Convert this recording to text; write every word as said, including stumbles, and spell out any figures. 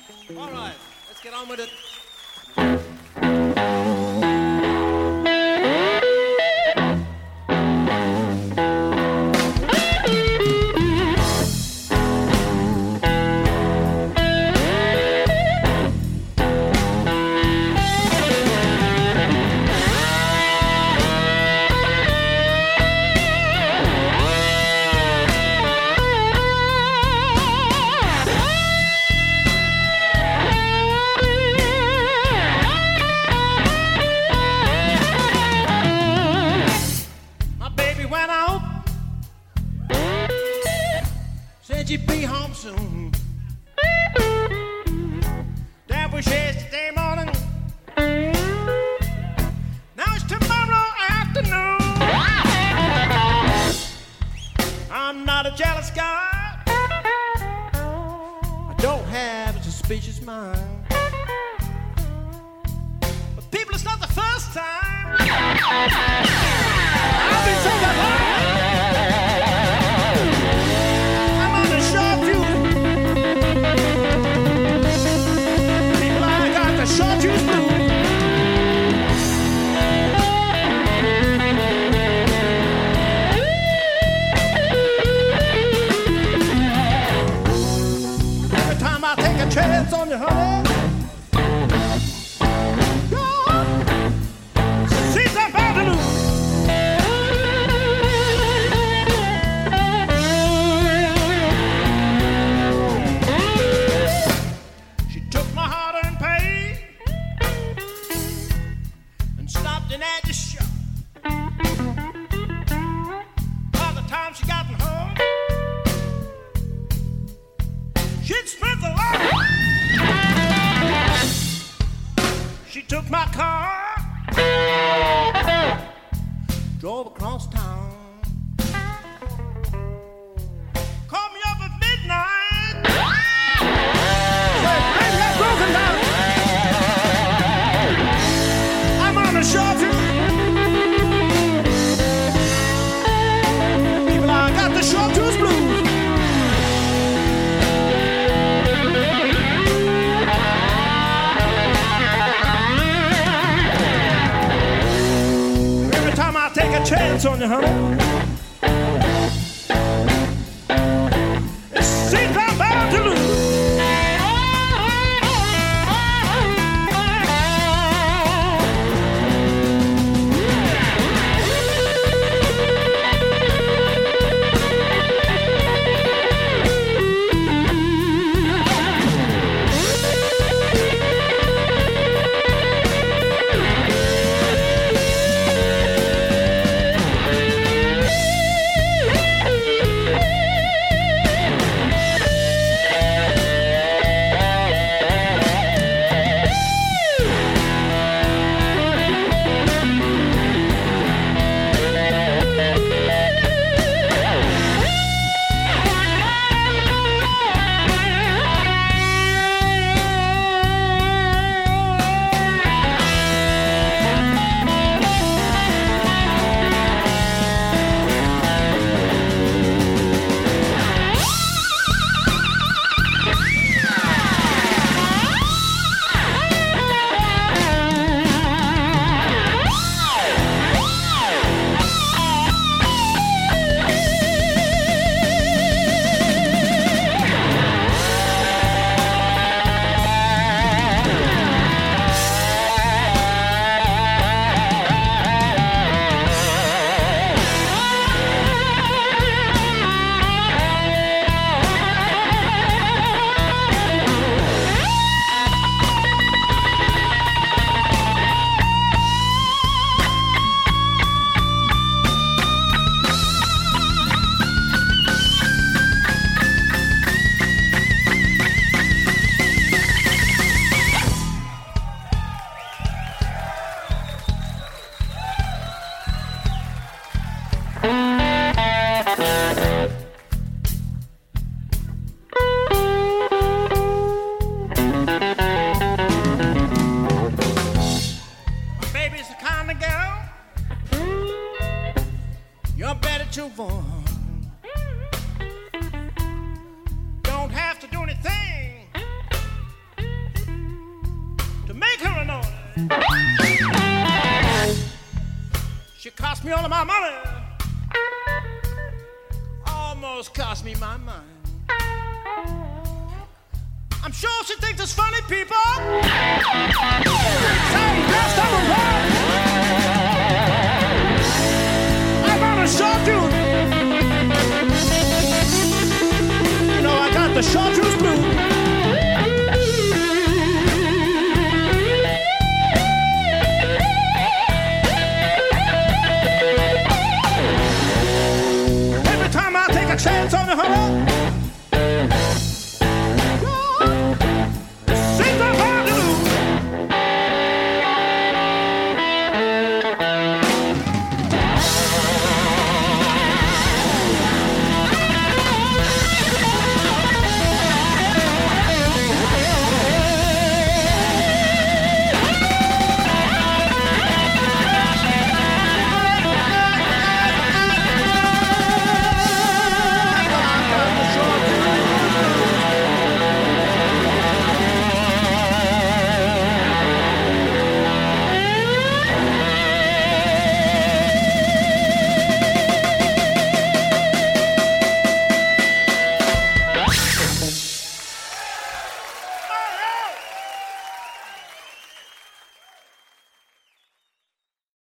All right, let's get on with it. Said you'd be home soon. That was yesterday morning. Now it's tomorrow afternoon. I'm not a jealous guy. I don't have a suspicious mind. But people, it's not the first time I've been so alive. Chartreuse blue. Every time I take a chance on you, honey, she's about to lose. She took my heart and paid. At the shop. By the time she got home, she'd spent the lot. She took my car, drove across town, called me up at midnight, said, "Baby, I'm broken down. I'm on the shore." The Chartreuse blues. Every time I take a chance on you, honey, it seems I'm bound to lose. cost me all of my money. Almost cost me my mind. I'm sure she thinks it's funny, people. Some best of the world. I'm on a chartreuse. You know I got the chartreuse blues.